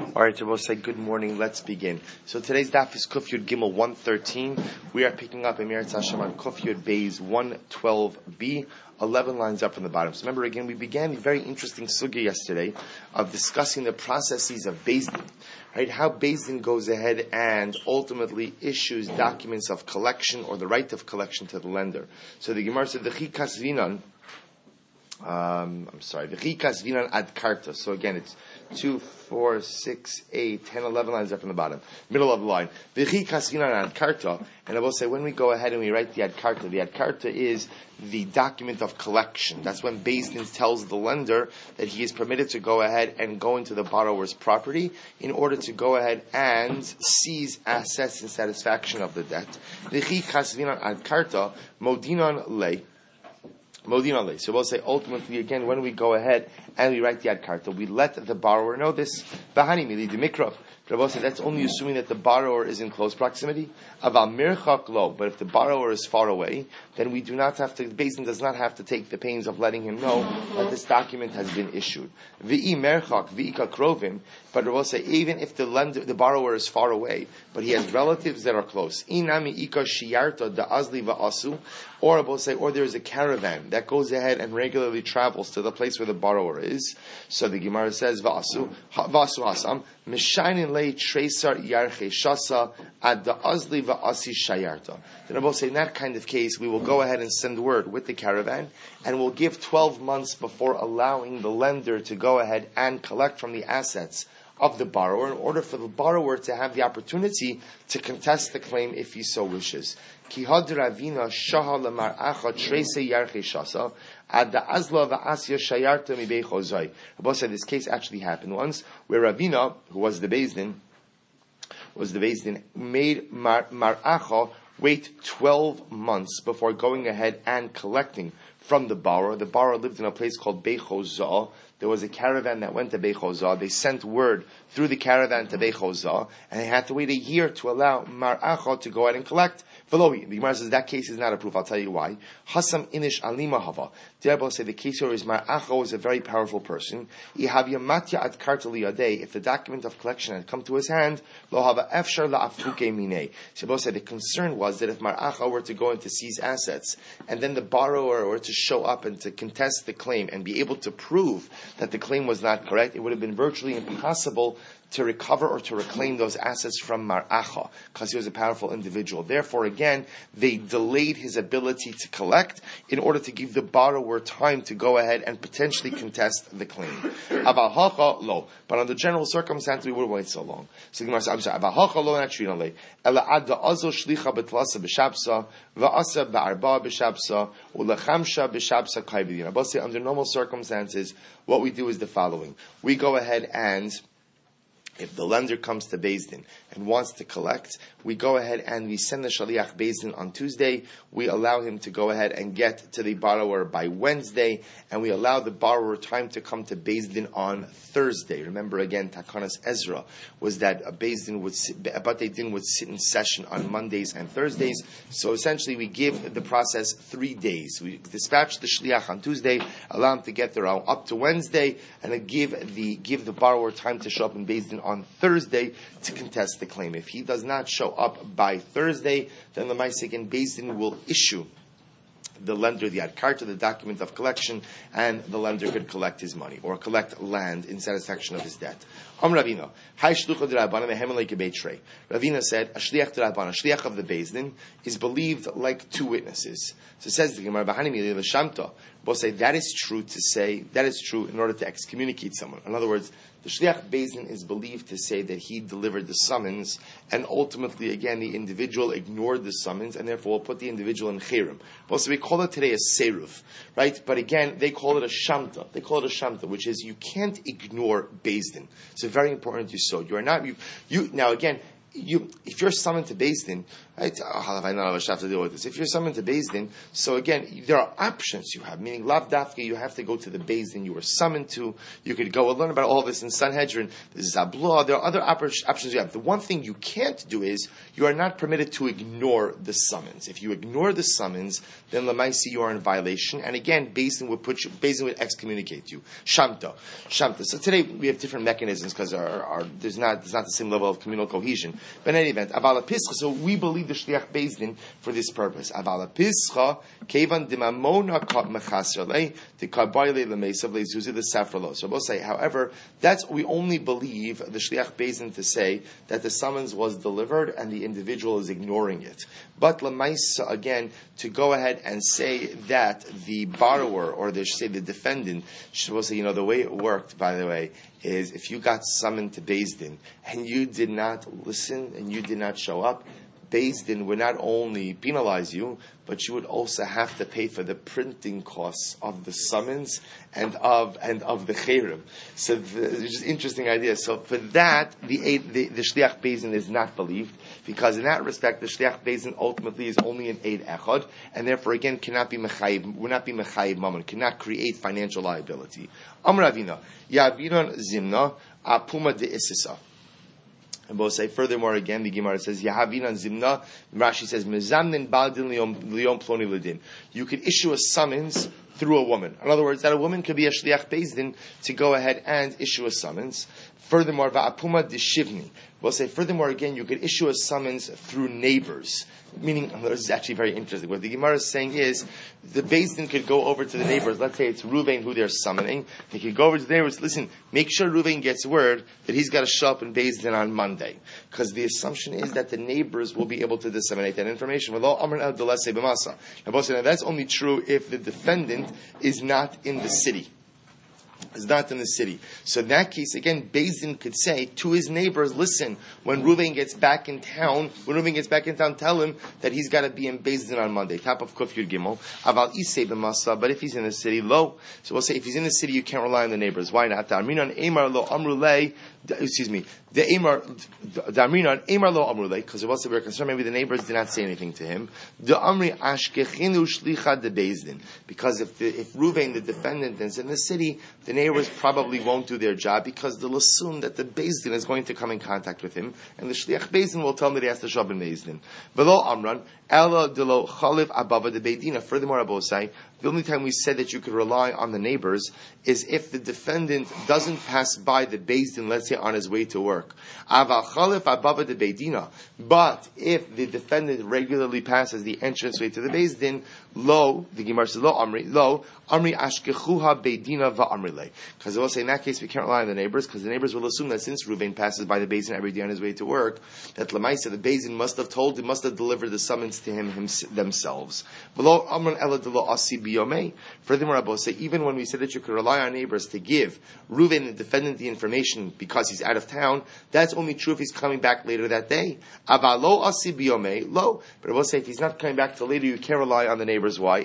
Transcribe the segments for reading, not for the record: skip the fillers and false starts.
All right, so we'll say good morning. Let's begin. So today's daf is Kuf Yud Gimel 113. We are picking up Emir Tzashem on Kuf Yud Beis 112b, 11 lines up from the bottom. So remember again, we began a very interesting sugya yesterday of discussing the processes of Beis Din, right? How Beis Din goes ahead and ultimately issues documents of collection or the right of collection to the lender. So the Gemara said, V'chikas vinan. V'chikas vinan ad karta. So again, it's 2, 4, 6, 8, 10, 11 lines up from the bottom. Middle of the line. V'chikas vinan ad karta. And I will say, when we go ahead and we write the ad karta is the document of collection. That's when Beis Din tells the lender that he is permitted to go ahead and go into the borrower's property in order to go ahead and seize assets in satisfaction of the debt. V'chikas vinan ad karta modinan lei. So we'll say ultimately again when we go ahead and we write the ad karta, we let the borrower know this. V'hani mili dimikrav. But we'll say that's only assuming that the borrower is in close proximity. Aval mirchak lo. But if the borrower is far away, then we do not have to. Beis Din does not have to take the pains of letting him know that this document has been issued. V'i merchak v'ika krovim. But we'll say even if the borrower is far away, but he has relatives that are close. Inami ika shiyarta da azli va'asu. Or we'll say, or there is a caravan that goes ahead and regularly travels to the place where the borrower is. So the Gemara says, Va'asu hasam, Mishainin lei tresar yarche shasa ad da azli va'asi shayarta. Then I will say, in that kind of case, we will go ahead and send word with the caravan, and we'll give 12 months before allowing the lender to go ahead and collect from the assets of the borrower in order for the borrower to have the opportunity to contest the claim if he so wishes. Ki had Ravina shaha lemar'acha trese yarche shasa ad da azla va'asya shayarta mibei chozai. Rabbi said this case actually happened once where Ravina, who was the Beis Din, made mar'acha wait 12 months before going ahead and collecting from the borrower. The borrower lived in a place called Beichozah. There was a caravan that went to Beichozah. They sent word through the caravan to Beichozah, and they had to wait a year to allow Mar'acha to go ahead and collect. The Gemara says that case is not a proof. I'll tell you why. Hasam inish alima hava. The Rebbe say the case here is Mar'acha was a very powerful person. If the document of collection had come to his hand, lo hava efshar la'afruke minei. The said the concern was that if Mar'acha were to go in to seize assets, and then the borrower were to show up and to contest the claim and be able to prove that the claim was not correct, it would have been virtually impossible to recover or to reclaim those assets from Mar'acha, because he was a powerful individual. Therefore, again, they delayed his ability to collect in order to give the borrower time to go ahead and potentially contest the claim. Avahacha lo. But under general circumstances, we wouldn't wait so long. So the Gemara says, Avahacha lo natrinale. Ela adda azo shlicha betlasa b'shabsa, va'asa ba'arba b'shabsa, u'lechamsha b'shabsa kaibidin. I'll say under normal circumstances, what we do is the following. We go ahead and if the lender comes to Beis Din and wants to collect, we go ahead and we send the Shaliach Beis Din on Tuesday. We allow him to go ahead and get to the borrower by Wednesday, and we allow the borrower time to come to Beis Din on Thursday. Remember again, Takanas Ezra was that Beis Din would sit in session on Mondays and Thursdays. So essentially, we give the process 3 days. We dispatch the Shaliach on Tuesday, allow him to get there up to Wednesday, and then give the borrower time to show up in Beis Din on Thursday to contest the claim. If he does not show up by Thursday, then the Ma'aseh Beis Din will issue the lender the ad karta, the document of collection, and the lender could collect his money or collect land in satisfaction of his debt. Ravina said, a shliach of the Beis Din is believed like two witnesses. So it says the Gemara, we'll say that is true in order to excommunicate someone. In other words, the Shliach Beis Din is believed to say that he delivered the summons, and ultimately, again, the individual ignored the summons, and therefore will put the individual in Cherem. Also, we call it today a Seruf, right? But again, they call it a Shamta. Which is you can't ignore Beis Din. It's a very important yesod. You are not, now again, if you're summoned to Beis Din, right? I know I have to deal with this. If you're summoned to Beis Din, so again, there are options you have. Meaning, lav dafka, you have to go to the Beis Din you were summoned to. You could go and learn about all this in Sanhedrin. This is Zablah. There are other options you have. The one thing you can't do is you are not permitted to ignore the summons. If you ignore the summons, then lamaisi you are in violation. And again, Beis Din would excommunicate you. Shamta. So today we have different mechanisms because there's not the same level of communal cohesion. But in any event, Avala Pischa, so we believe the Shliach Beis Din for this purpose. Avala Pischa, Kevan Dimamona Kat Mechasrale, the Kabayle Lemesav Lezuzi the Safralo. So we'll say, however, we only believe the Shliach Beis Din to say that the summons was delivered and the individual is ignoring it. But Lemaisa, again, to go ahead and say that the borrower, or the defendant, we'll say, the way it worked, by the way, is if you got summoned to Beis Din and you did not listen and you did not show up, Beis Din would not only penalize you, but you would also have to pay for the printing costs of the summons and of the cherem. So it's just an interesting idea. So for that, the Shliach Beis Din is not believed, because in that respect, the Shliach Beis Din ultimately is only an Eid Echad, and therefore again cannot be mechayiv, would not be mechayiv mammon, cannot create financial liability. Amar Ravina, Yaviron Zimna Apuma de Isisa. And both say, furthermore, again, the Gemara says, Yahavinan Zimna, Rashi says, Mezamnin Baldin Liom Ploni Ledin. You could issue a summons through a woman. In other words, that a woman could be a Shliach Beis Din to go ahead and issue a summons. Furthermore, Va'apuma de Shivni. We'll say, furthermore, again, you could issue a summons through neighbors. Meaning, this is actually very interesting. What the Gemara is saying is, the Beis Din could go over to the neighbors. Let's say it's Ruvain who they're summoning. They could go over to the neighbors. Listen, make sure Ruvain gets word that he's got to show up in Beis Din on Monday. Because the assumption is that the neighbors will be able to disseminate that information. Now, that's only true if the defendant is not in the city. Is not in the city. So in that case, again, Beis Din could say to his neighbors, listen, when Reuven gets back in town, tell him that he's got to be in Beis Din on Monday. Top of Kuf Yud Gimel. Aval Isei b'masa, but if he's in the city, lo. So we'll say if he's in the city, you can't rely on the neighbors. Why not? Darminan Emar lo Amrulei. Excuse me. The Darminan Emar lo Amrulei, because we'll say we're concerned maybe the neighbors did not say anything to him. The Amri Ashkechinu Shlicha de Beis Din, because if Reuven, the defendant, is in the city, the neighbors probably won't do their job because they'll assume that the Beis Din is going to come in contact with him, and the Shliach Beis Din will tell him that he has to show up in Beis Din. V'lo Amran, Ela delo Chaliv Abava de Beidina. Furthermore, Abosai, the only time we said that you could rely on the neighbors is if the defendant doesn't pass by the Beis Din, let's say on his way to work. Ava Chaliv Abava de Beidina. But if the defendant regularly passes the entranceway to the Beis Din, lo, the Gemara says, lo Amri Ashkechuha Beidina va'amrile. Because they will say in that case we can't rely on the neighbors, because the neighbors will assume that since Reuben passes by the Beis Din every day on his way to work, that Lamaisa, the Beis Din must have delivered the summons to him themselves. Furthermore, I will say, even when we said that you could rely on neighbors to give Reuven, the defendant, the information because he's out of town, that's only true if he's coming back later that day. But I will say, if he's not coming back till later, you can't rely on the neighbors. Why?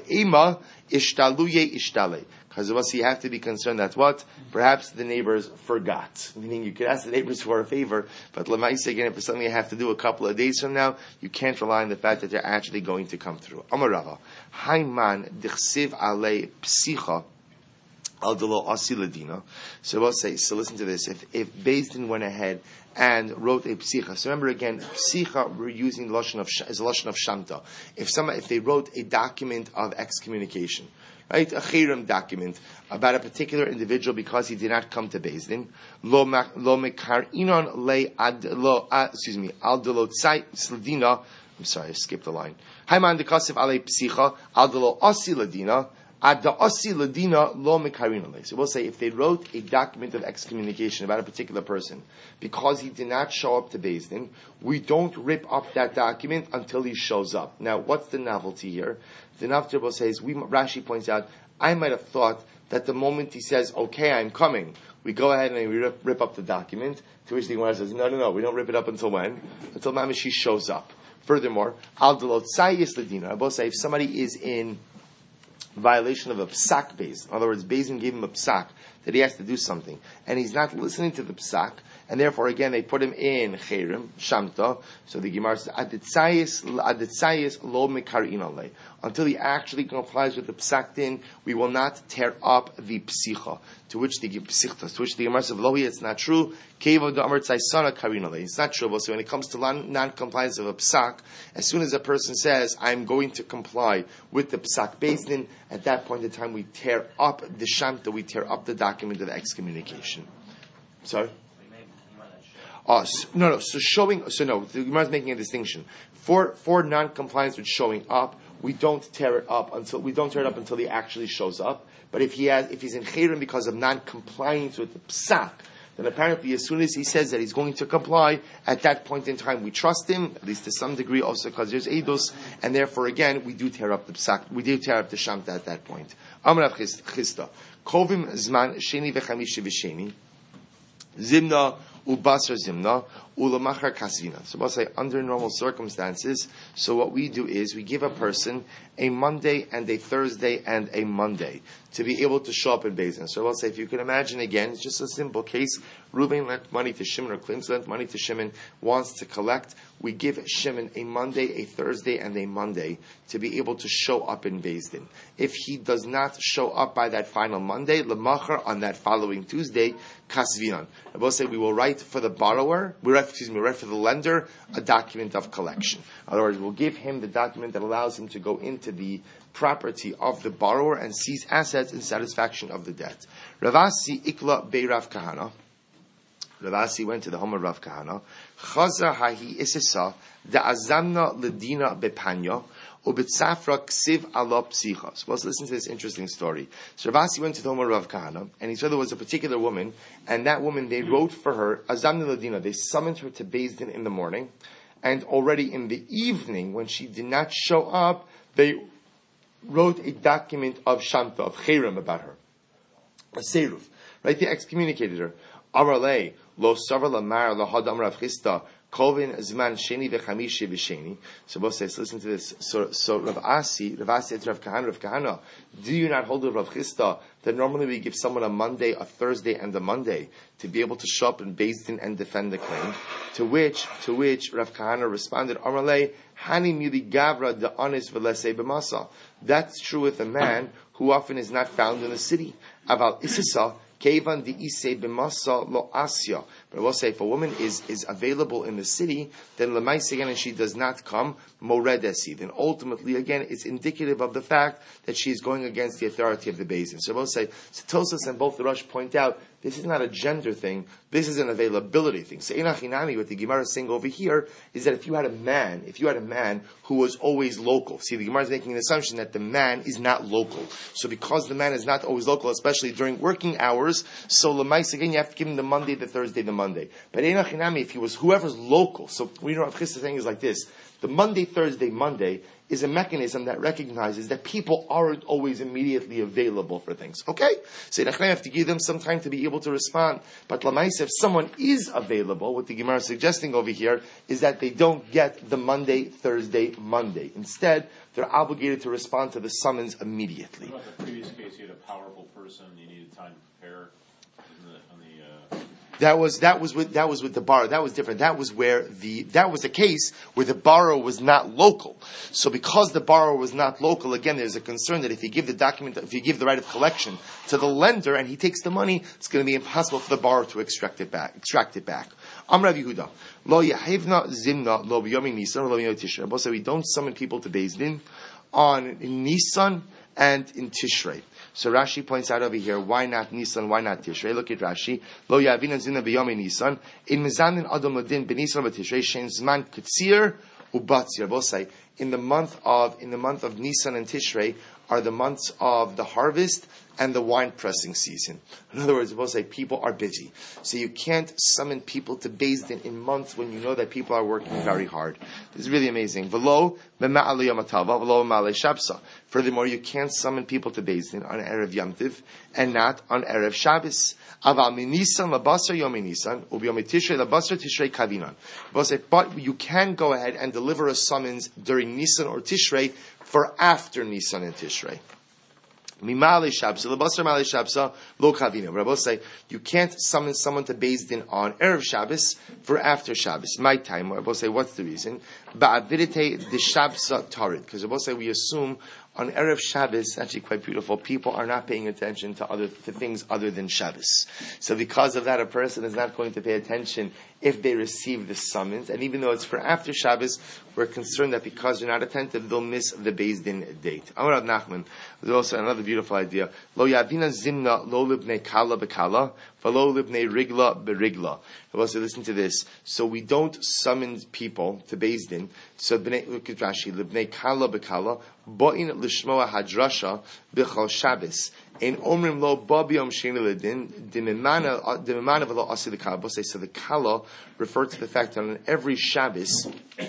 Because you have to be concerned that what? Perhaps the neighbors forgot. Meaning you could ask the neighbors for a favor, but Lamaisa, again, if it's something you have to do a couple of days from now, you can't rely on the fact that they're actually going to come through. Amar Rava, Hayman dichsiv alei psicha al delo asi ladina. So we'll say, so listen to this. If Beis Din went ahead and wrote a psicha. So remember again, psicha we're using the lashon of shamta. If they wrote a document of excommunication, right, a cherem document about a particular individual because he did not come to Beis Din, lo mekar inon le al delo tzai sladina. I'm sorry, I skipped the line. Hayman dekasiv ale psicha al delo asi ladina. So we'll say if they wrote a document of excommunication about a particular person because he did not show up to Beis Din, we don't rip up that document until he shows up. Now, what's the novelty here? The novelty says, Rashi points out, I might have thought that the moment he says, okay, I'm coming, we go ahead and we rip up the document, to which the Gemara says, no, we don't rip it up until when? Until Mamashi shows up. Furthermore, Al Delot Sayis Ladina, I will say if somebody is in violation of a psak base. In other words, Beis Din gave him a psak that he has to do something, and he's not listening to the psak, and therefore again they put him in Cherem, Shamta. So the Gemara says, Aditzayis lo mekarin alei. Until he actually complies with the psak din, we will not tear up the psicha. To which the Gemara says, Lohi, it's not true. Kevo da amar tzaysana karin alei. It's not true. So when it comes to non-compliance of a psak, as soon as a person says, I'm going to comply with the psak based in, at that point in time we tear up the shamta, we tear up the document of the excommunication. Sorry? No. The Gemara is making a distinction. For non-compliance with showing up, we don't tear it up until he actually shows up. But if he's in Cherem because of non-compliance with the psak, then apparently as soon as he says that he's going to comply, at that point in time we trust him, at least to some degree also because there's eidos, and therefore again we do tear up the psak, we do tear up the shamta at that point. Amar Rav Chisda, Kovim Zman Sheni v'Chamishi v'Sheni, Zimna Ubasar Zimna, Ulamachar Kasvina. So we'll say under normal circumstances, so what we do is we give a person a Monday and a Thursday and a Monday to be able to show up in Beis Din. So we'll say, if you can imagine again, it's just a simple case. Reuben lent money to Shimon, or Clint lent money to Shimon, wants to collect. We give Shimon a Monday, a Thursday, and a Monday to be able to show up in Beis Din. If he does not show up by that final Monday, Lamachar, on that following Tuesday, Kasvinan. I will say we will write for the borrower, we write for the lender, a document of collection. In other words, we'll give him the document that allows him to go into the property of the borrower and seize assets in satisfaction of the debt. Ravasi ikla bei Rav Kahana. Ravasi went to the home of Rav Kahana. Chaza hahi isisa da'azamna ledina bepanya ubetzafra ksiv ala psicha. So let's listen to this interesting story. So Ravasi went to the home of Rav Kahana, and he saw there was a particular woman, and that woman, they wrote for her, azamna ledina, they summoned her to Beis Din in the morning, and already in the evening, when she did not show up, they wrote a document of Shamta, of Cherem about her. A Seruf. Right? They excommunicated her. Amarle, lo savar lamar lahadam Rav Chisda, kovin zman sheni v'chamishi v'sheni. So both says, listen to this. So Rav Asi said to Rav Kahana, do you not hold of Rav Chisda that normally we give someone a Monday, a Thursday, and a Monday to be able to show up in Beis Din and defend the claim? To which Rav Kahana responded, Amarle, Hani mili gavra de anis v'lesei b'masa. That's true with a man who often is not found in the city. Aval isisa kevan di isei b'masa lo asya. But I will say, if a woman is available in the city, then l'maisi again, and she does not come, moredesi. Then ultimately, again, it's indicative of the fact that she is going against the authority of the Beis Din. So I will say, Tosas and both the Rosh point out, this is not a gender thing, this is an availability thing. So Einachinami, what the Gemara is saying over here, is that if you had a man who was always local, see, the Gemara is making an assumption that the man is not local. So because the man is not always local, especially during working hours, so l'mais, again, you have to give him the Monday, the Thursday, the Monday. But Einachinami, if he was whoever's local, so we know Rav Chisda saying is like this, the Monday, Thursday, Monday is a mechanism that recognizes that people aren't always immediately available for things. Okay? So you have to give them some time to be able to respond. But Lamais, if someone is available, what the Gemara is suggesting over here is that they don't get the Monday, Thursday, Monday. Instead, they're obligated to respond to the summons immediately. What about the previous case? You had a powerful person, you needed time to prepare. That was with the borrower. That was different. That was a case where the borrower was not local. So because the borrower was not local, again, there's a concern that if you give the right of collection to the lender and he takes the money, it's going to be impossible for the borrower to extract it back. Amar Rav Yehuda, lo yahivna zimna lo b'yomi Nisan lo b'yomi Tishrei. Both say we don't summon people to Beis Din in Nisan and in Tishrei. So Rashi points out over here, why not Nisan, why not Tishrei? Look at Rashi. Lo yavina zina b'yomi Nisan. In mizanin adam ladin b'Nisan b'Tishrei, shein zman katsir ubatzir. Both say, in the month of Nisan and Tishrei are the months of the harvest and the wine pressing season. In other words, we'll say people are busy. So you can't summon people to Beis Din in months when you know that people are working very hard. This is really amazing. Furthermore, you can't summon people to Beis Din on Erev Yom Tiv and not on Erev Shabbos. But you can go ahead and deliver a summons during Nisan or Tishrei for after Nisan and Tishrei. Mimale Shabsa, Lebasar Male Shabsa, Lo Kavina. Rabbi say you can't summon someone to Beis Din on Erev Shabbos for after Shabbos. My time. Rabbi say what's the reason? Ba'avidite the Shabsa Tarid. Because Rabbi say we assume on Erev Shabbos, actually quite beautiful, people are not paying attention to things other than Shabbos. So because of that, a person is not going to pay attention if they receive the summons. And even though it's for after Shabbos, we're concerned that because they're not attentive, they'll miss the Beis Din date. Amar Rav Nachman, there's also another beautiful idea. Lo yavina zimna lo libnei kala bekala, v'lo libnei rigla berigla. Also, listen to this. So we don't summon people to Beis Din. So look at Rashi, libnei kala bekala, bo'in lishmoa hadrasha b'chol Shabbos. In omrim lo ba b'yom sheni ledin dimimana v'lo asi the kala. So the kala referred to the fact that on every Shabbos,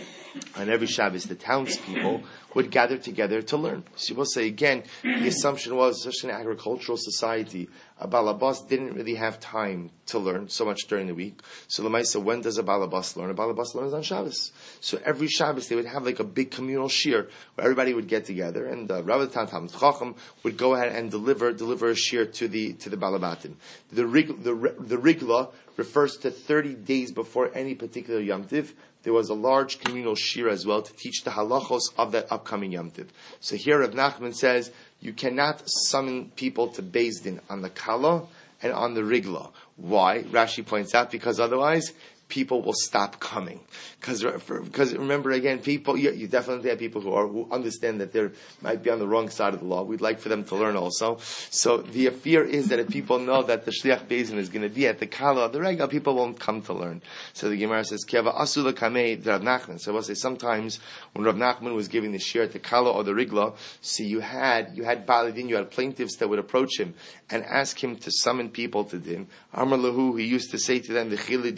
the townspeople would gather together to learn. So you will say again, the assumption was, especially in an agricultural society, a balabas didn't really have time to learn so much during the week. So Lamaisa, when does a balabas learn? A balabas learns on Shabbos. So every Shabbos they would have like a big communal shir where everybody would get together, and Rabbi Talmid Chacham would go ahead and deliver a shir to the balabatim. The rigla refers to 30 days before any particular Yom Tiv. There was a large communal shir as well to teach the halachos of that upcoming Yom Tiv. So here Rav Nachman says you cannot summon people to Beis Din on the kala and on the rigla. Why? Rashi points out because otherwise people will stop coming. Because remember again, people, you definitely have people who understand that they might be on the wrong side of the law. We'd like for them to learn also. So the fear is that if people know that the Shliach Beis Din is going to be at the Kala, the Regal, people won't come to learn. So the Gemara says, Kiava Asula Kamei Rav Nachman. So I will say sometimes when Rav Nachman was giving the shir at the Kala or the Rigla, see you had Baladin, you had plaintiffs that would approach him and ask him to summon people to Din. Amar Lahu, he used to say to them,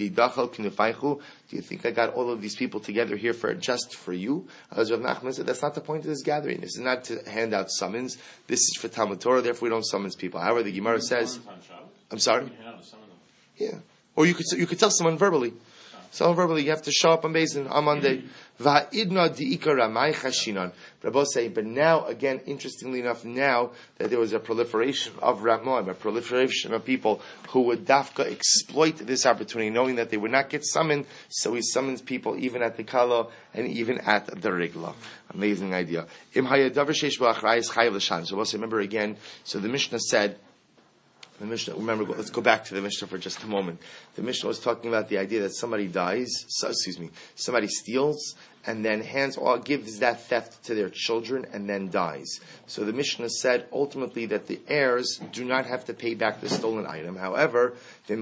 do you think I got all of these people together here just for you? As Rav Nachman said, that's not the point of this gathering. This is not to hand out summons. This is for Talmud Torah, therefore we don't summons people. However, the Gemara says, I'm sorry? Yeah. Or you could tell someone verbally. Someone verbally, you have to show up on Beis Din on Monday. Rabbi say, but now, again, interestingly enough, now that there was a proliferation of Ramoim, a proliferation of people who would dafka exploit this opportunity, knowing that they would not get summoned, so he summons people even at the Kala and even at the Rigla. Amazing idea. So remember again, so the Mishnah said, remember, let's go back to the Mishnah for just a moment. The Mishnah was talking about the idea that somebody somebody steals, and then gives that theft to their children, and then dies. So the Mishnah said ultimately that the heirs do not have to pay back the stolen item. However, but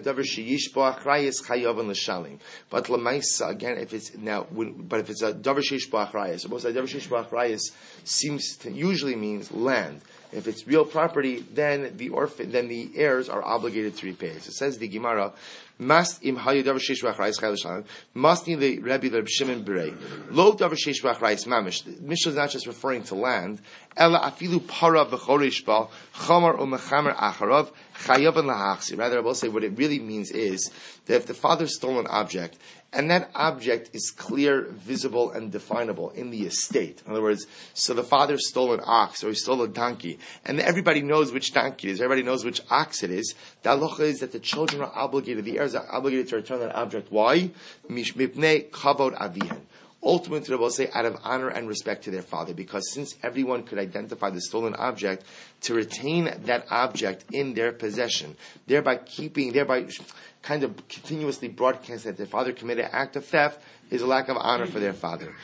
lemaisa, again, if it's a davar sheish bo achrayis, suppose davar sheish bo achrayis usually means land. If it's real property, then the heirs are obligated to repay it. So it says the Gemara, must im hayu davar sheish b'achrayis chayil shalom, must in the Rebbe Shimon Berei, lo davar sheish b'achrayis mamish. The Mishnah is not just referring to land. Ela afilu para v'chorish ba chamar u'mechamer acharav chayav lahachsi. Rather, I will say what it really means is that if the father stole an object, and that object is clear, visible, and definable in the estate. In other words, so the father stole an ox or he stole a donkey, and everybody knows which donkey it is, everybody knows which ox it is. The halacha is that the children are obligated, the heirs are obligated to return that object. Why? Mipnei kavod avihen. Ultimately, we'll say out of honor and respect to their father, because since everyone could identify the stolen object, to retain that object in their possession, thereby kind of continuously broadcast that their father committed an act of theft, is a lack of honor for their father.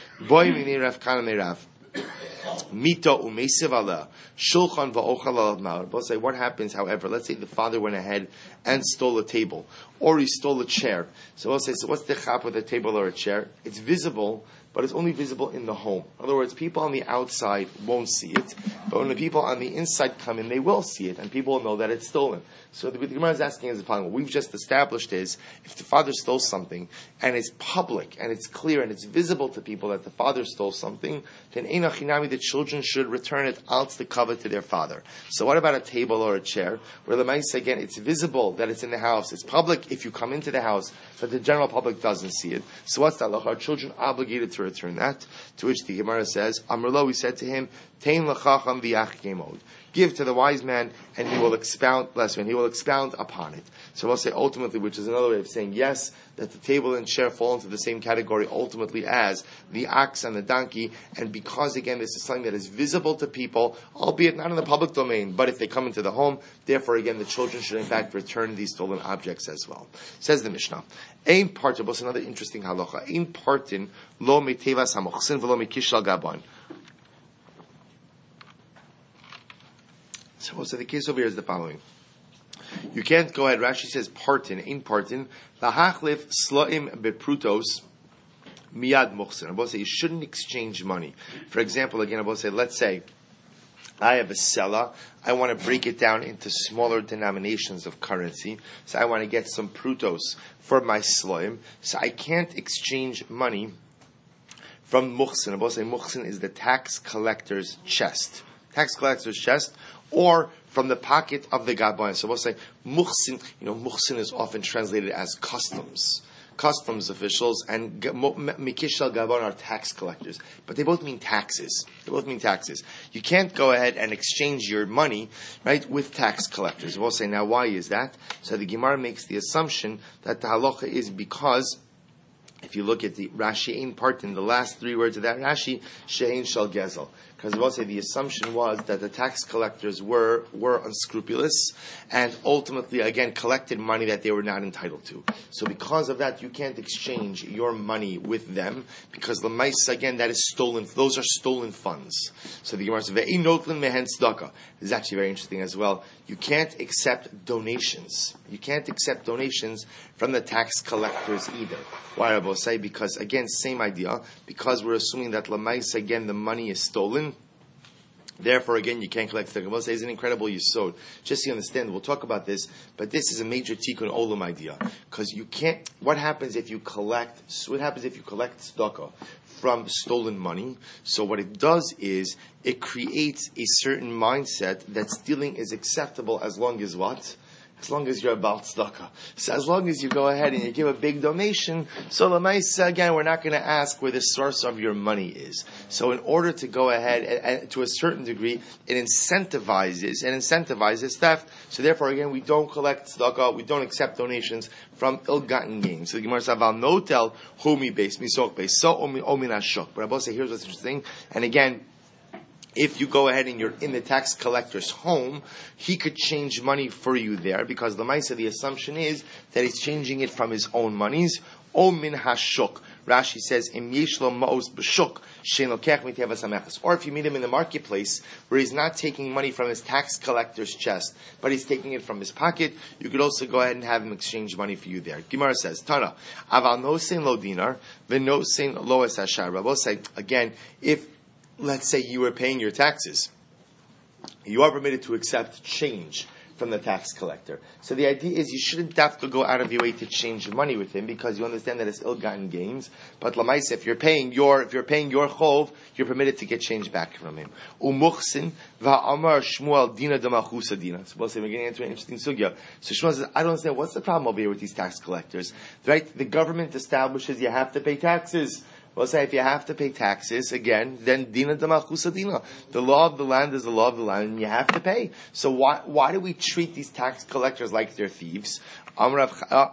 Mito umesiv ala shulchan va'ochal al. Both say what happens. However, let's say the father went ahead and stole a table, or he stole a chair. So we'll say, so what's the chap with a table or a chair? It's visible, but it's only visible in the home. In other words, people on the outside won't see it, but when the people on the inside come in, they will see it, and people will know that it's stolen. So the Gemara is asking is the following: what we've just established is, if the father stole something, and it's public, and it's clear, and it's visible to people that the father stole something, then Eina Chinami, the children should return it out the cover to their father. So what about a table or a chair, where the Maisa, again, it's visible that it's in the house, it's public if you come into the house, but the general public doesn't see it. So what's that? Are children obligated to return that? To which the Gemara says, Amrlo, we said to him, Tein l'chacham v'yach gemod. Give to the wise man, and he will expound, he will expound upon it. So we'll say ultimately, which is another way of saying yes, that the table and chair fall into the same category ultimately as the ox and the donkey, and because again this is something that is visible to people, albeit not in the public domain, but if they come into the home, therefore again the children should in fact return these stolen objects as well. Says the Mishnah, Ein partin, what's another interesting halacha, Ein partin lo mitevas hamochsin v'lo mikishal gaban. So the case over here is the following. You can't go ahead. Rashi says partin, in partin, lahachlif slaim beprutos miyad muchsin. Abba say you shouldn't exchange money. For example, again, Abba say, let's say I have a seller. I want to break it down into smaller denominations of currency. So I want to get some prutos for my slaim. So I can't exchange money from muchsin. Abba say muchsin is the tax collector's chest. Tax collector's chest. Or from the pocket of the Gabayan. So we'll say, Muhsin, Muhsin is often translated as customs officials, and Mikishal Gabayan are tax collectors. But they both mean taxes. You can't go ahead and exchange your money, right, with tax collectors. We'll say, now why is that? So the Gemara makes the assumption that the halacha is because, if you look at the Rashi Ein part in the last three words of that Rashi, She'ein Shal Gezel. Because we'll say the assumption was that the tax collectors were unscrupulous and ultimately, again, collected money that they were not entitled to. So because of that, you can't exchange your money with them because l'maisa, again, that is stolen. Those are stolen funds. So the Gemara says, Ve'in notlin mehen tzedakah. This is actually very interesting as well. You can't accept donations. You can't accept donations from the tax collectors either. Why I will say? Because again, same idea. Because we're assuming that l'maisa, again, the money is stolen. Therefore, again, you can't collect the Gemara says an incredible yisod. Just so you understand, we'll talk about this, but this is a major tikkun olam idea. Because you can't, what happens if you collect tzedakah from stolen money? So what it does is, it creates a certain mindset that stealing is acceptable as long as what? As long as you're about tzedakah. So as long as you go ahead and you give a big donation, so l'maisa, again, we're not going to ask where the source of your money is. So in order to go ahead, and to a certain degree, it incentivizes theft. So therefore, again, we don't collect tzedakah, we don't accept donations from ill-gotten gains. So the Gemara says, "Val notel humi beis misok beis so omin ashok." But I will say, here's what's interesting, and again, if you go ahead and you're in the tax collector's home, he could change money for you there because the assumption is that he's changing it from his own monies. O min hashuk. Rashi says, Im yeshlo ma'os b'shuk, shein lokech mitevas hameches. Or if you meet him in the marketplace where he's not taking money from his tax collector's chest, but he's taking it from his pocket, you could also go ahead and have him exchange money for you there. Gemara says, Tana, aval no sein lo dinar, v'no sein lo es hashar. Rabbi say, again, if let's say you were paying your taxes, you are permitted to accept change from the tax collector. So the idea is you shouldn't have to go out of your way to change money with him because you understand that it's ill-gotten gains. But l'maisa, if you're paying your chov, you're permitted to get change back from him. Umuchsin va'amar Shmuel dina d'malchusa dina. So we'll say we're getting into an interesting sugya. So Shmuel says, I don't understand what's the problem over here with these tax collectors, right? The government establishes you have to pay taxes. We'll say if you have to pay taxes, again, then dina d'malchusa dina. The law of the land is the law of the land, and you have to pay. So why do we treat these tax collectors like they're thieves? Amar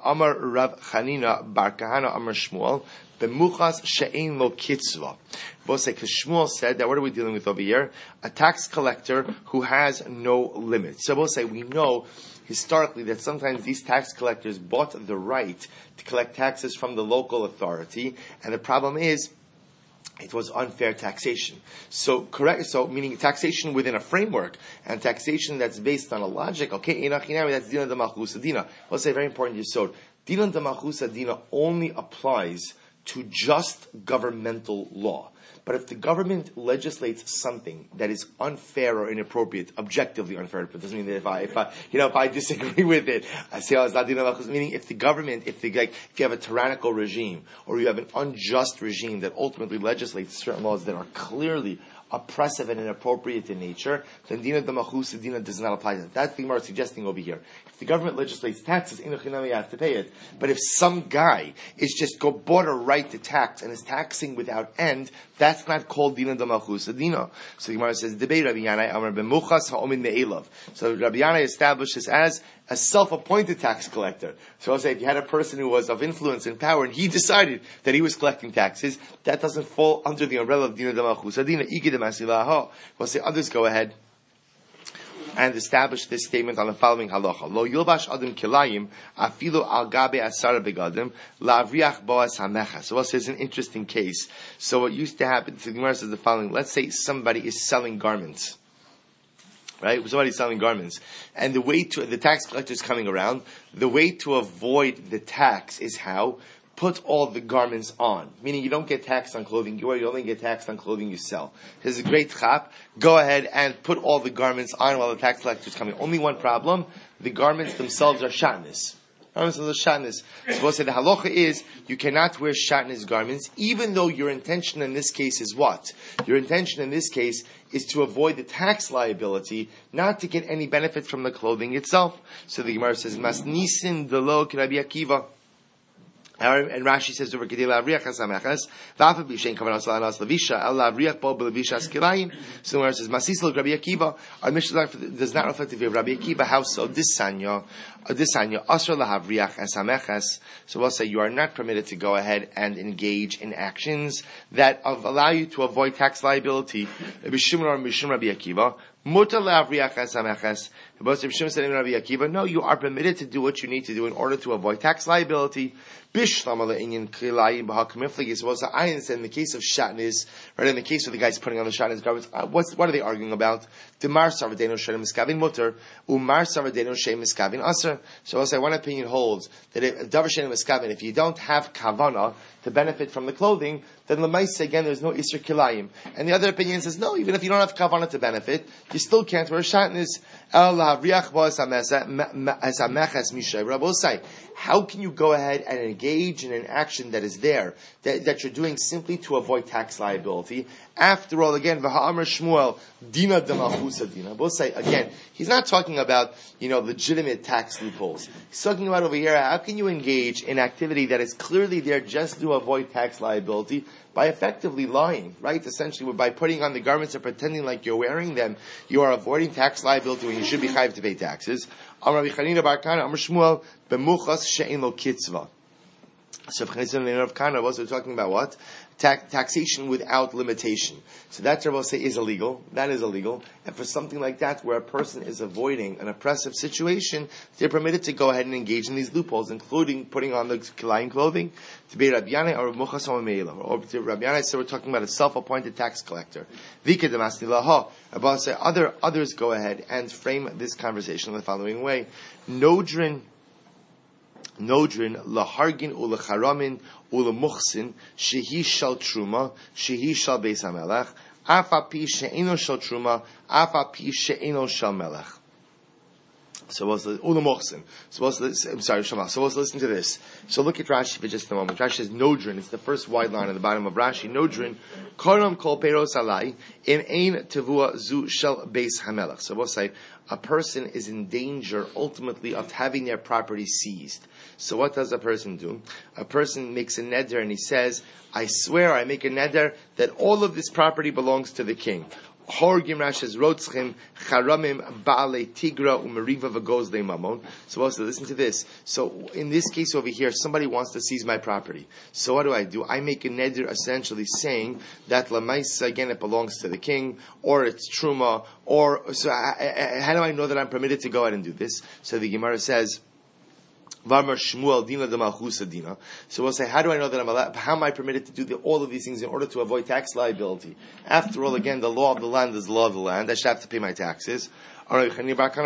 Rav Chanina bar Kahana Amar Shmuel b'muchas she'ein lo kitzva. We'll say because Shmuel said that what are we dealing with over here? A tax collector who has no limit. So we'll say we know historically that sometimes these tax collectors bought the right to collect taxes from the local authority, and the problem is it was unfair taxation. So meaning taxation within a framework, and taxation that's based on a logic. Okay, that's dina d'malchusa dina. We'll say very important yesod. Dina d'malchusa dina only applies to just governmental law. But if the government legislates something that is unfair or inappropriate, objectively unfair, it doesn't mean that if I disagree with it, I say, it's not meaning if you have a tyrannical regime or you have an unjust regime that ultimately legislates certain laws that are clearly oppressive and inappropriate in nature, then dina d'malchus dina does not apply to that. That's the Gemara suggesting over here. If the government legislates taxes, inu chinam you have to pay it. But if some guy is just bought a right to tax and is taxing without end, that's not called dina d'malchus dina. So the Gemara says, debate Rabbi Yanai amar b'muchas ha'omin me'elav. So Rabbi Yanai establishes as a self-appointed tax collector. So I'll say if you had a person who was of influence and power and he decided that he was collecting taxes, that doesn't fall under the umbrella of dina d'malchus dina. We'll say others go ahead and establish this statement on the following halacha. Lo yilbash adam kilayim afilu al gabe asara begadim la'avriach boas hamecha. So also it's an interesting case. So what used to happen, the Gemara says the following. Let's say somebody is selling garments. Right? Somebody's selling garments. And the tax collector is coming around. The way to avoid the tax is how? Put all the garments on. Meaning you don't get taxed on clothing you wear, you only get taxed on clothing you sell. This is a great chap. Go ahead and put all the garments on while the tax collector is coming. Only one problem, the garments themselves are shatnez. Garments are shatnez. So we'll say the halacha is, you cannot wear shatnez garments, even though your intention in this case is what? Your intention in this case is to avoid the tax liability, not to get any benefit from the clothing itself. So the Gemara says, Mas nisin delo Rabbi Akiva. And Rashi says over Kedei Lavriach Hasamechas, V'afa B'Shein Kavan Asal Anas Levisha, El Lavriach Bo B'Levisha Askilayim. So where it says Masis Lo Rabbi Akiva, our Mishnah does not reflect the view of Rabbi Akiva. How so? This Sanya Asra LaHavriach Hasamechas. So we'll say you are not permitted to go ahead and engage in actions that allow you to avoid tax liability. B'Shimon or B'Shim Rabbi Akiva. Mutar LaHavriach Hasamechas. No, you are permitted to do what you need to do in order to avoid tax liability. I understand in the case of shatnez, right, in the case of the guys putting on the shatnez garments, what are they arguing about? Demar Savadeno Shem Miskavin Mutter, Umar Savadeno Shem Miskavin Aser. So I'll say one opinion holds that if Davar Shem Miskavin, if you don't have kavana to benefit from the clothing, then Lamaisa again there's no Isser Kilayim. And the other opinion says no, even if you don't have kavana to benefit, you still can't wear shatnez. How can you go ahead and engage in an action that is there, that you're doing simply to avoid tax liability? After all, again, V'ha'amar Shmuel, Dina D'malchusa Dina. We'll say, again, he's not talking about, legitimate tax loopholes. He's talking about over here, how can you engage in activity that is clearly there just to avoid tax liability by effectively lying, right? Essentially, by putting on the garments and pretending like you're wearing them, you are avoiding tax liability when you should be chayav to pay taxes. Amar Rabbi Chanina bar Kana, Amar Shmuel, b'muchas she'en lo kitzva. So Rav Kana was talking about what? Taxation without limitation. So that Rav say is illegal. That is illegal. And for something like that, where a person is avoiding an oppressive situation, they're permitted to go ahead and engage in these loopholes, including putting on the kilayim clothing. To be Rabbi Yanai or Muchas Me'elav. Or to Rabbi Yanai, so we're talking about a self-appointed tax collector. Vika Damasni Laha. Rabbi say others go ahead and frame this conversation in the following way: Nodrin lahargin ulecharamin ulemuchsin shehi shal truma shehi shal beis hamelech afa pi she'eno shal truma afa pi she'eno shal melech. So ulemuchsin. So let's listen to this. So look at Rashi for just a moment. Rashi says Nodrin. It's the first wide line at the bottom of Rashi. Nodrin karam kol peros alai im ein tevua zu shel beis hamelech. So we'll say a person is in danger ultimately of having their property seized. So what does a person do? A person makes a neder and he says, I swear I make a neder that all of this property belongs to the king. Horgim Rashes Rotzchim Charamim Baale Tigra Umeriva Vagozle Mamon. So also listen to this. So in this case over here, somebody wants to seize my property. So what do? I make a neder essentially saying that Lamaisa again it belongs to the king, or it's Truma, or so how do I know that I'm permitted to go ahead and do this? So the Gemara says Varmar Shmuel Dina D'malchusa Dina. So we'll say, how do I know that I'm allowed? How am I permitted to do all of these things in order to avoid tax liability? After all, again, the law of the land is the law of the land. I should have to pay my taxes. We're talking about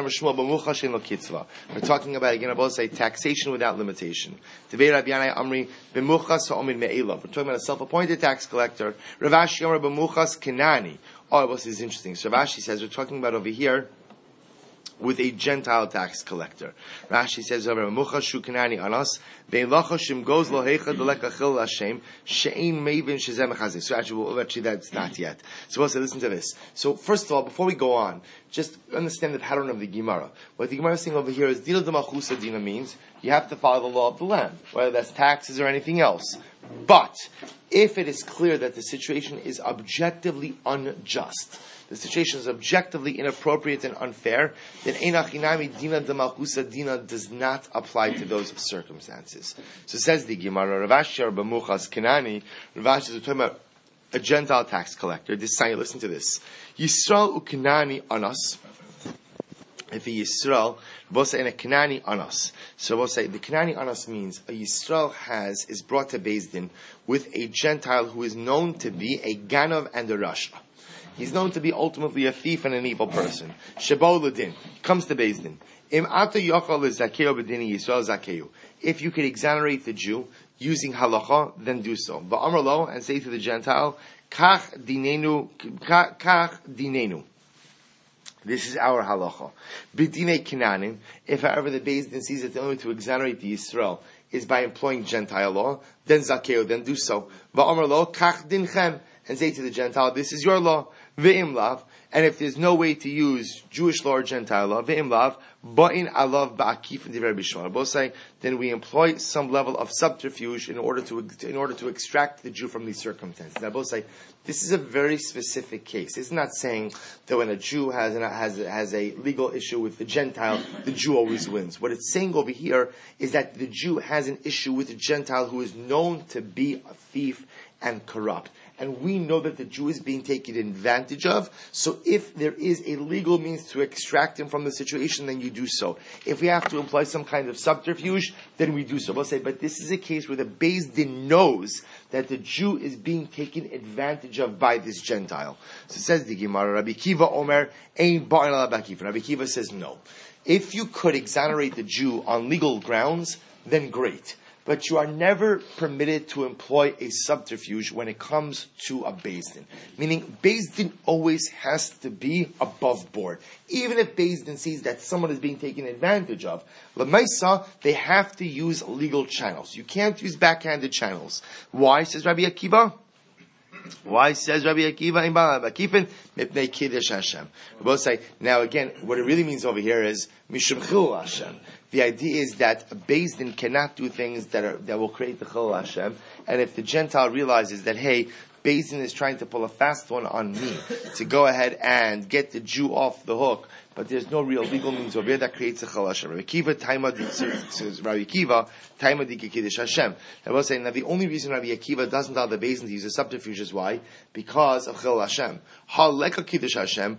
again, I both say taxation without limitation. We're talking about a self-appointed tax collector. Ravashi Omer b'muchas Kenani. Oh, this is interesting. So Ravashi says we're talking about over here. with a Gentile tax collector. Rashi says over Muchashu Kanani Anas, Ve'lachashim goes lohecha delekachil Hashem, she'ein mevin shezem chazeh. So actually that's not yet. So we'll say, listen to this. So first of all, before we go on, just understand the pattern of the Gemara. What the Gemara is saying over here is Dina D'Malchusa Dina means you have to follow the law of the land, whether that's taxes or anything else. But if it is clear that the situation is objectively unjust, the situation is objectively inappropriate and unfair, then Einachinami Dina D'Malchusa Dina does not apply to those circumstances. So says the Gemara, Rav Ashi B'Muchas Kenani, Rav Ashi is talking about a Gentile tax collector. This sign, listen to this. Yisrael u'Kenani anas. If a Yisrael, we'll say in a Kenani anas. So we'll say the Kenani anas means a Yisrael is brought to Beis Din with a Gentile who is known to be a Ganav and a Rasha. He's known to be ultimately a thief and an evil person. Shebo l'din comes to Beis Din. Im ata yochal l'zakeu b'dini Yisrael zakeu. If you could exonerate the Jew using halacha, then do so. Va'amar lo, and say to the Gentile, kach dinenu. This is our halacha. B'dinei Kananim, if however the Beis Din sees that the only way to exonerate the Yisrael is by employing Gentile law, then zakeu, then do so. Va'amar lo, kach dinchem, and say to the Gentile, this is your law. Ve'im lav, and if there's no way to use Jewish law or Gentile law, ve'im lav, ba'in alav ba'akif and divrei bishon. Both say, then we employ some level of subterfuge in order to extract the Jew from these circumstances. Now both say, this is a very specific case. It's not saying that when a Jew has a legal issue with the Gentile, the Jew always wins. What it's saying over here is that the Jew has an issue with a Gentile who is known to be a thief and corrupt. And we know that the Jew is being taken advantage of. So if there is a legal means to extract him from the situation, then you do so. If we have to employ some kind of subterfuge, then we do so. We'll say, but this is a case where the Beis Din knows that the Jew is being taken advantage of by this Gentile. So it says the Gemara, Rabbi Kiva Omer, Ein Ba'in ala Ba'akif. Rabbi Kiva says no. If you could exonerate the Jew on legal grounds, then great. But you are never permitted to employ a subterfuge when it comes to a Beis Din. Meaning, Beis Din always has to be above board. Even if Beis Din sees that someone is being taken advantage of, L'maisa, they have to use legal channels. You can't use backhanded channels. Why, says Rabbi Akiva? Why, says Rabbi Akiva, in Ba'al Ba'akifin, Mipnei Kiddush Hashem. We both say, now again, what it really means over here is, Mishum Chil Hashem. The idea is that a Beis Din cannot do things that will create the Chil Hashem. And if the Gentile realizes that, hey, Beis Din is trying to pull a fast one on me to go ahead and get the Jew off the hook, but there's no real legal means over here, that creates a Chil Hashem. Rabbi Akiva, Taima di Kiddush Hashem. I will say, now the only reason Rabbi Akiva doesn't allow the Beis Din to use a subterfuge is why? Because of Chil Hashem. Haleka Kiddush Hashem,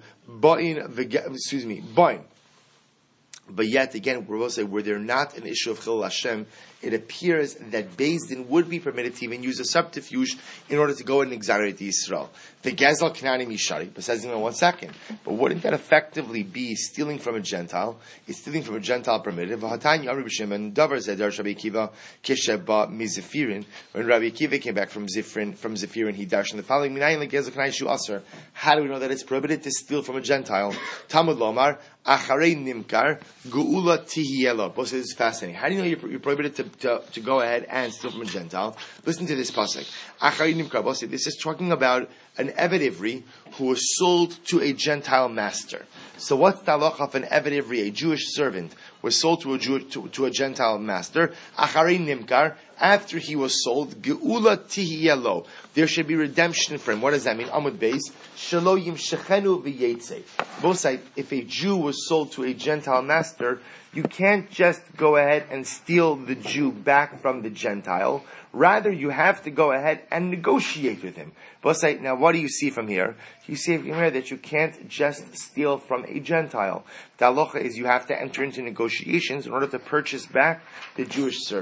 Ba'in. But yet, again, we will say, were there not an issue of Chil Hashem, it appears that Beis Din would be permitted to even use a subterfuge in order to go and exonerate the Yisrael. The Gezel Kanani Mishari, but says in 1 second. But wouldn't that effectively be stealing from a Gentile? Is stealing from a Gentile permitted? And Davar said, Rabbi Akiva, Kisheba Mizifirin. When Rabbi Akiva came back from Ziphirin, he darshan the following, how do we know that it's prohibited to steal from a Gentile? Talmud Lomar, Acharei Nimkar, Geula Tihielo. Both this is fascinating. How do you know you're prohibited to go ahead and steal from a Gentile? Listen to this pasuk. Acharei Nimkar. Both this is talking about an Eved Ivri who was sold to a Gentile master. So what's the halacha of an Eved Ivri, a Jewish servant, was sold to a Gentile master? Acharei Nimkar, after he was sold, Geula Tihielo. There should be redemption for him. What does that mean? Amud Beis, Shelo Yimshechenu v'Yetzei. Both sides, if a Jew was sold to a Gentile master, you can't just go ahead and steal the Jew back from the Gentile. Rather, you have to go ahead and negotiate with him. Both sides, now what do you see from here? You see from here that you can't just steal from a Gentile. The halacha is you have to enter into negotiations in order to purchase back the Jewish servant.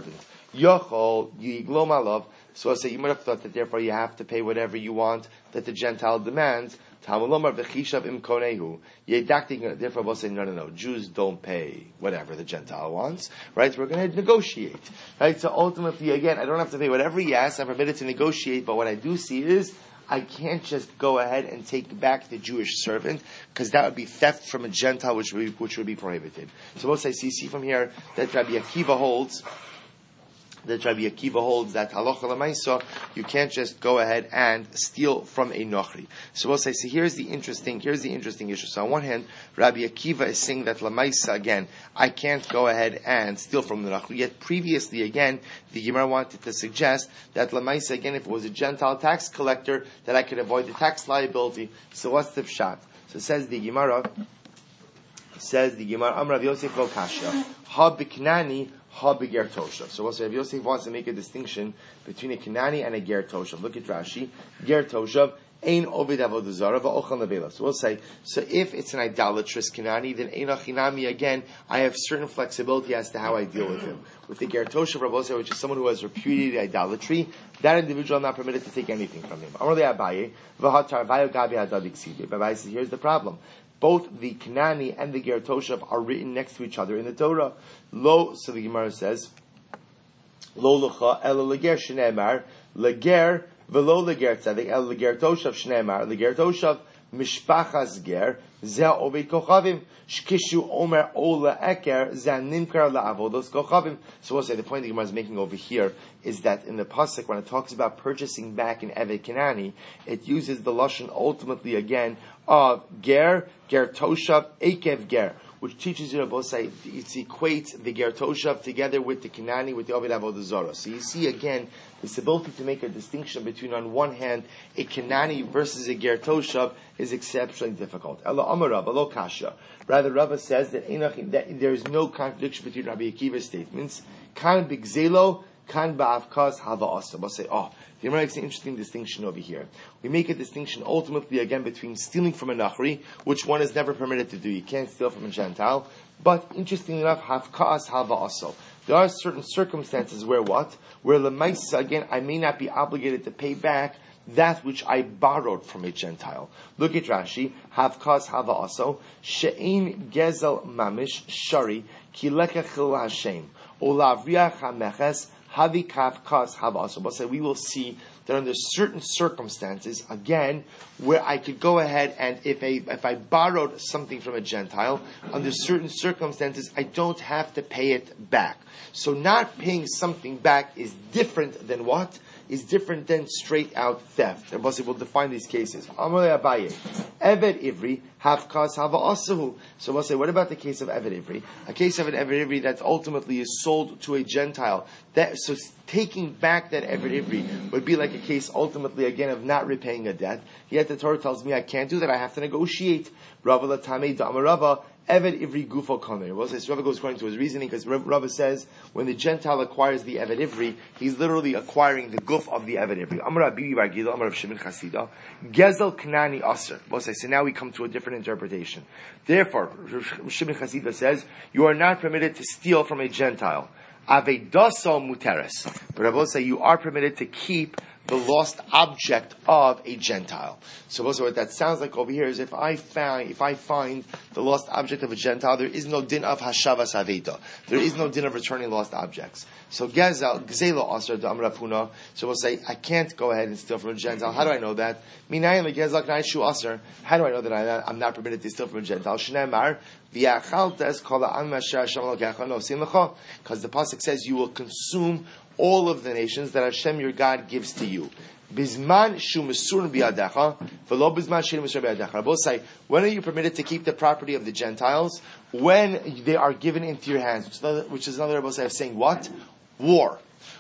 Yochol yiglom alav. So I say you might have thought that therefore you have to pay whatever you want that the Gentile demands. Talmud v'chishav im konehu. Therefore we'll say no. Jews don't pay whatever the Gentile wants. Right? We're going to negotiate. Right? So ultimately, again, I don't have to pay whatever he asks. I'm permitted to negotiate. But what I do see is I can't just go ahead and take back the Jewish servant because that would be theft from a Gentile, which would be prohibited. So we'll say, see from here that Rabbi Akiva holds that halacha l'maisa, you can't just go ahead and steal from a nochri. So we'll say, here's the interesting issue. So on one hand, Rabbi Akiva is saying that l'maisa, again, I can't go ahead and steal from the nochri. Yet previously, again, the Gemara wanted to suggest that l'maisa, again, if it was a Gentile tax collector, that I could avoid the tax liability. So what's the pshat? So says the Gemara, Amar Rav Yosef lo kasha, ha b'knani, ha b'ger toshav. So also Rav Yosef wants to make a distinction between a Knani and a ger toshav. Look at Rashi. Ger toshav, ein oved avodah zara va'ochel nevela. So we'll say, so if it's an idolatrous Knani, then ein achinami, again, I have certain flexibility as to how I deal with him. With the ger toshav, Rav Yosef, which is someone who has repudiated idolatry, that individual I'm not permitted to take anything from him. Amar le Abaye, v'hatar vayo gabi hadadik sidi. Abaye says, here's the problem. Both the Knani and the Ger Toshav are written next to each other in the Torah. Lo, so the Gemara says, Lo lecha ela leger shneimar leger velo leger tzadik ela leger Toshav shneimar leger Toshav mishpachas ger zeh oved kochavim shkishu omer ola eker zeh nimkar la'avodos kochavim. So we'll say the point the Gemara is making over here is that in the pasuk when it talks about purchasing back an Eved Kanani, it uses the lashon ultimately again of ger toshav ekev ger, which teaches you to both say it equates the ger toshav together with the Kanani with the Oved Avodah Zarah. So you see again this ability to make a distinction between on one hand a Kanani versus a ger toshav is exceptionally difficult. Ela Amar Rabba lo kasha. Rather, Rabba says that there is no contradiction between Rabbi Akiva's statements. Kan bigzelo, kan ba'avkas hava asa. We'll say, the Gemara makes an interesting distinction over here. We make a distinction ultimately again between stealing from a nachri, which one is never permitted to do. You can't steal from a Gentile. But interestingly enough, havkas hava asa. There are certain circumstances where lemaisa, again, I may not be obligated to pay back that which I borrowed from a Gentile. Look at Rashi. Havkas hava aso she'ein gezel mamish shari ki lekachil Hashem olavriach hameches havi kavkas hava aso. But we will see that under certain circumstances, again, where I could go ahead and if I borrowed something from a Gentile, under certain circumstances, I don't have to pay it back. So not paying something back is different than what? Is different than straight out theft. And we'll define these cases. Amalei Abaye, Eved Ivri, Havkas Hava Asahu. So we'll say, what about the case of Eved Ivri? A case of an Eved Ivri that ultimately is sold to a Gentile. So taking back that Eved Ivri would be like a case ultimately again of not repaying a debt. Yet the Torah tells me I can't do that. I have to negotiate. Rava Latame Da'amar Rava. Eved Ivri Gufo Kamer. Well, so Rava goes according to his reasoning because Rava says when the Gentile acquires the Eved Ivri, he's literally acquiring the guf of the Eved Ivri. Amar Bibi Bar Gila, Amar Shimon Chasida, Gezel Knani Aser. Well, so now we come to a different interpretation. Therefore, Shimon Chasida says you are not permitted to steal from a Gentile. Avedaso muteres. But Rava say you are permitted to keep the lost object of a Gentile. So also what that sounds like over here is if I find the lost object of a Gentile, there is no din of hashavas aveda. There is no din of returning lost objects. So gzelo aser d'amra puna. So we'll say I can't go ahead and steal from a Gentile. How do I know that? Minayin legezal knai shu aser. How do I know that I'm not permitted to steal from a Gentile? Shneimar v'yachaltes kol ha'am asher Hashem lokecha nosim lecha. Because the pasuk says you will consume all of the nations that Hashem your God gives to you. Bizman shu mesurun biyadecha, v'lo bizman she'ein mesur biyadecha. Both say, when are you permitted to keep the property of the Gentiles? When they are given into your hands, which is another way of saying what? War.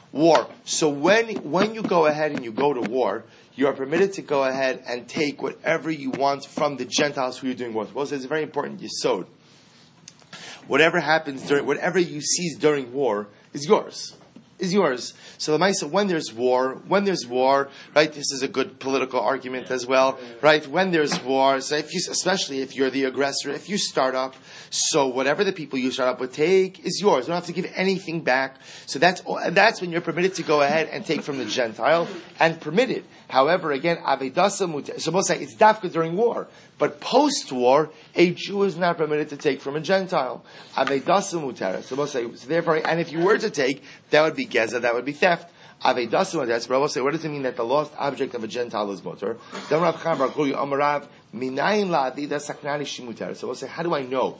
So when you go ahead and you go to war, you are permitted to go ahead and take whatever you want from the Gentiles who you're doing war with. Well, it's very important yesod. Whatever you seize during war is yours. is yours. So the Maisa, when there's war, right? This is a good political argument as well, right? When there's war, so especially if you're the aggressor, if you start up, so whatever the people you start up with take is yours. You don't have to give anything back. So that's when you're permitted to go ahead and take from the Gentile and permitted. However, again, Avedasa Muter. So we'll say it's dafka during war, but post-war, a Jew is not permitted to take from a Gentile. Avedasa Muter. So we'll say, so therefore, and if you were to take, that would be geza, that would be theft. Avedasa Muter. So we'll say, what does it mean that the lost object of a Gentile is muter? Then Rav Chaim Bar Kokhba Amarav Minayin La'adida Saknani Shimuter. So we'll say, how do I know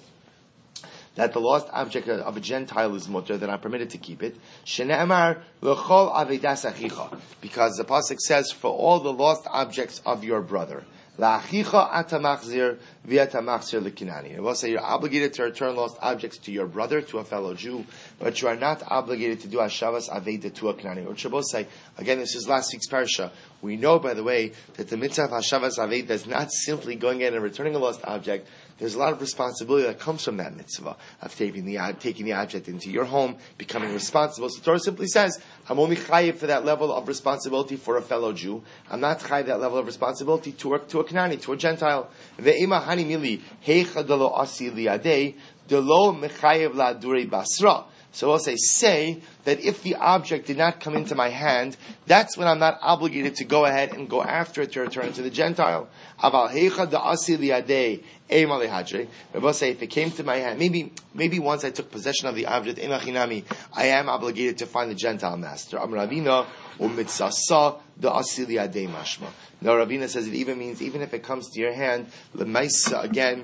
that the lost object of a Gentile is mutter, that I'm permitted to keep it? Shene'emar l'chol avedas achicha, because the pasuk says, for all the lost objects of your brother. La'achicha atamachzir v'atamachzir l'kinani. It will say you're obligated to return lost objects to your brother, to a fellow Jew, but you are not obligated to do hashavas aveda to a Kinani. Or Shabbos say, again, this is last week's parsha. We know, by the way, that the mitzvah of hashavas aveda is not simply going in and returning a lost object. There's a lot of responsibility that comes from that mitzvah of taking the object into your home, becoming responsible. So the Torah simply says, I'm only chayiv for that level of responsibility for a fellow Jew. I'm not chayiv that level of responsibility to a Knani, to a Gentile. Ve'ema hani mili heicha delo asi liyadei delo mechayiv la durei basra. So I'll say that if the object did not come into my hand, that's when I'm not obligated to go ahead and go after it to return it to the Gentile. Aval heicha da asi liyadei eim alehadre. Rabbi say, if it came to my hand, maybe once I took possession of the object, enachinami, I am obligated to find the Gentile master. Am Ravina umitzasa da asi liyadei mashma. No, Ravina says it even means, even if it comes to your hand, lemaisa, again,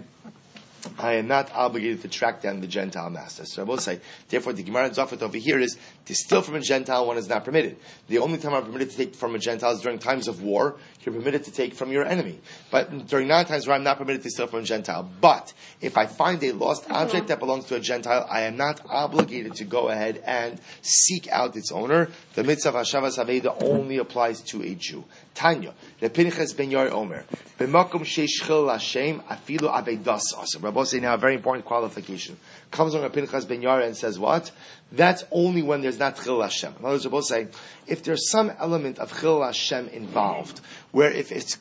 I am not obligated to track down the Gentile master. So I will say, therefore, the Gemara Zofet over here is to steal from a Gentile one is not permitted. The only time I'm permitted to take from a Gentile is during times of war. You're permitted to take from your enemy. But during non-times where I'm not permitted to steal from a Gentile. But if I find a lost object that belongs to a Gentile, I am not obligated to go ahead and seek out its owner. The mitzvah of Hashavas Aveda only applies to a Jew. Tanya, the Pinchas ben Yair Omer, b'makom sheishchil Hashem afilu avedas asur. Rabbi say now a very important qualification. Comes on Pinchas ben Yair and says what? That's only when there's not chil Hashem. In other words, Rabbi say, if there's some element of chil Hashem involved, where if it's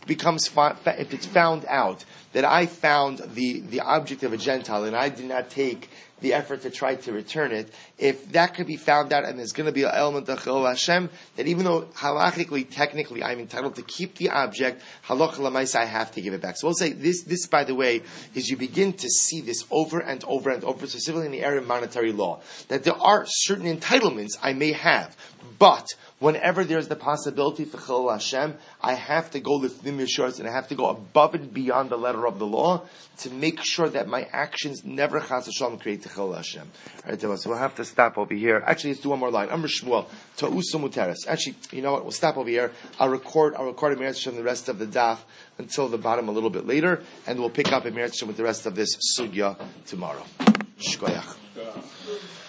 found out that I found the object of a Gentile and I did not take the effort to try to return it, if that could be found out and there's going to be an element of Chilul Hashem, that even though halachically, technically, I'm entitled to keep the object, halach l'maisa, I have to give it back. So we'll say this, by the way, is you begin to see this over and over and over, specifically in the area of monetary law, that there are certain entitlements I may have, but whenever there's the possibility for Chilul Hashem, I have to go l'fnim yeshurus, and I have to go above and beyond the letter of the law to make sure that my actions never chas v'shalom create Chilul Hashem. All right, so we'll have to stop over here. Actually, let's do one more line. Amr Shmuel, Ta'usu Muteres. Actually, you know what? We'll stop over here. I'll record a Meretz Hashem the rest of the daf until the bottom a little bit later, and we'll pick up a Meretz Hashem with the rest of this sugya tomorrow. Shkoyach.